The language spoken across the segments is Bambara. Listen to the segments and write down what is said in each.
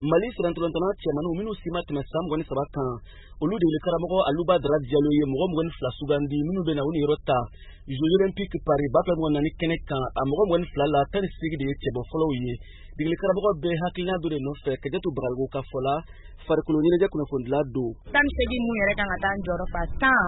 Mali Sirantolantana cɛmanu minnu si ma tɛmɛ san 23 kan olu de karamɔgɔ Aluba Dara Diallo ye mɔgɔ 22 sugandi minnu bɛna u niyɔrɔ ta Jeux Olympiques Paris 2024 kɛnɛ kan a mɔgɔ 22 la 18 de ye cɛbɔ fɔlɔw ye degeli karamɔgɔ bɛɛ hakilina dɔ de nɔfɛ Kajatu Bagaligo ka fɔ la farikolo ɲɛnajɛ kunnafonidila don 18 mun yɛrɛ kan ka taa jɔyɔrɔ fa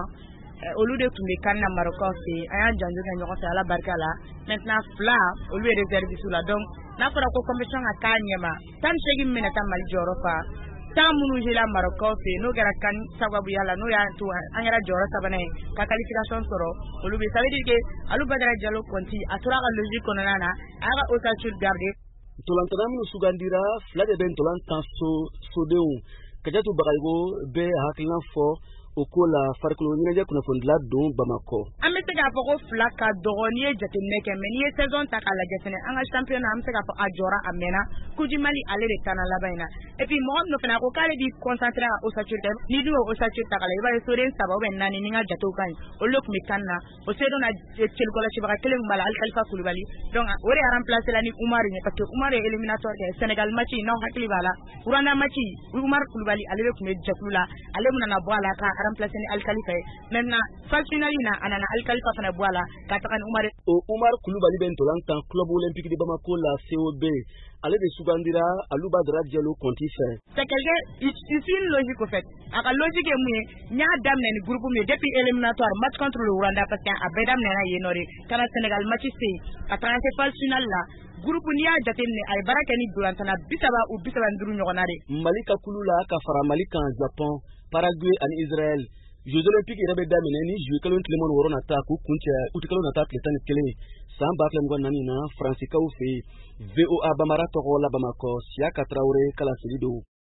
10 olu de tun bɛ kan na Marocain fɛ an y'a janjo kɛ ɲɔgɔn fɛ ala barika la maintenant fila olu ye réservistes la donc n'a fɔra ko compétition ka k'a ɲɛma 18 min bɛna taa Mali jɔyɔrɔ fa 10 minnu jela Marocain fɛ n'o kɛra kan sababuya la n'o y'a to an yɛrɛ jɔyɔrɔ sabanan ye ka qualification sɔrɔ olu bɛ ça veut dire que Aluba Dara Diallo Conti a tora ka logique kɔnɔna na a y'a ka ossature garder ntolantana minnu sugandira fila de bɛ ntolantan sodenw Kajatu Bagaligo bɛ hakilina fɔ o ko la farikolo ɲɛnajɛ kunnafonidila don Bamako. An bɛ se k'a fɔ ko fila ka dɔgɔ n'i ye jateminɛ kɛ mais n'i ye saison ta k'a lajɛ fɛnɛ an ka championnat an bɛ se k'a fɔ a jɔra a mɛnna Coupe du Mali ale de tana laban in na et puis mɔgɔ min fana ko k'ale b'i concentrer a ossature kɛ n'i dun y'o ossature ta k'a lajɛ i b'a ye soden 3 ou bien 4 ni n ka jatew ka ɲi olu de tun bɛ kan na o seedon na celikɔlɔsibaga kelen min b'a la Ali Kalifa Kulibali donc o de y'a remplacé la ni Umar ye parce que Umar ye éliminatoire kɛ Sénégal match n'aw hakili b'a la Rwanda match Umar Kulibali ale de tun bɛ jɛkulu la ale mun nana bɔ a la ka remplacé ni Ali Kalifa maintenant phase finale na anana Ali Kalifa fana bɔ a la ka taga ni Umar Umar Kulibali bɛ ntolantan club olympique de Bamako la COB ale de sugandira Aluba Dara Diallo Conti fɛ. C'est quelqu'un ici une logique au fait a ka logique ye mun ye n y'a daminɛ ni groupe min ye depuis éliminatoire match contre le Rwanda parce que a bɛɛ daminɛna yen nɔ de ka na Sénégal match se yen ka taga se phase finale la groupe n'i y'a jateminɛ a ye baara kɛ ni dolantana 30 ou 35 ɲɔgɔnna de. Mali ka kulu la ka fara Mali kan Japon, Paraguay ani Israël Jeux Olympiques yɛrɛ bɛ daminɛ ni juillet kalo tile 6 nata k'u kuncɛ août kalo nata tile 11 san 2024 na Fransikaw fɛ VOA Bambara tɔgɔ la Bamako Siaka Traoré kalasigi don.